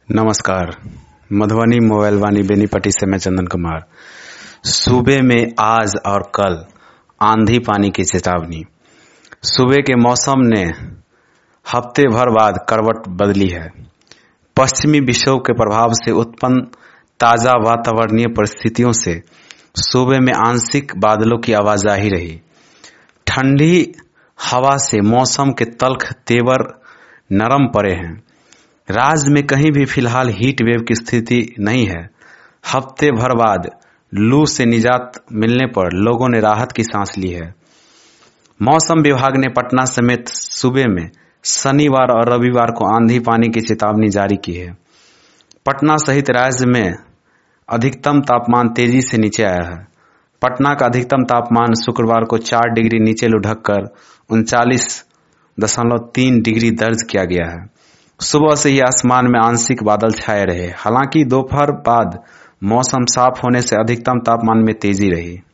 नमस्कार। मधुबनी मोबाइल वाणी बेनीपट्टी से मैं चंदन कुमार। सूबे में आज और कल आंधी पानी की चेतावनी। सूबे के मौसम ने हफ्ते भर बाद करवट बदली है। पश्चिमी विक्षोभ के प्रभाव से उत्पन्न ताजा वातावरणीय परिस्थितियों से सूबे में आंशिक बादलों की आवाजाही रही। ठंडी हवा से मौसम के तल्ख तेवर नरम पड़े हैं। राज्य में कहीं भी फिलहाल हीट वेव की स्थिति नहीं है। हफ्ते भर बाद लू से निजात मिलने पर लोगों ने राहत की सांस ली है। मौसम विभाग ने पटना समेत सूबे में शनिवार और रविवार को आंधी पानी की चेतावनी जारी की है। पटना सहित राज्य में अधिकतम तापमान तेजी से नीचे आया है। पटना का अधिकतम तापमान शुक्रवार को 4 डिग्री नीचे लुढ़क कर 39.3 डिग्री दर्ज किया गया है। सुबह से ही आसमान में आंशिक बादल छाए रहे। हालांकि दोपहर बाद मौसम साफ होने से अधिकतम तापमान में तेजी रही।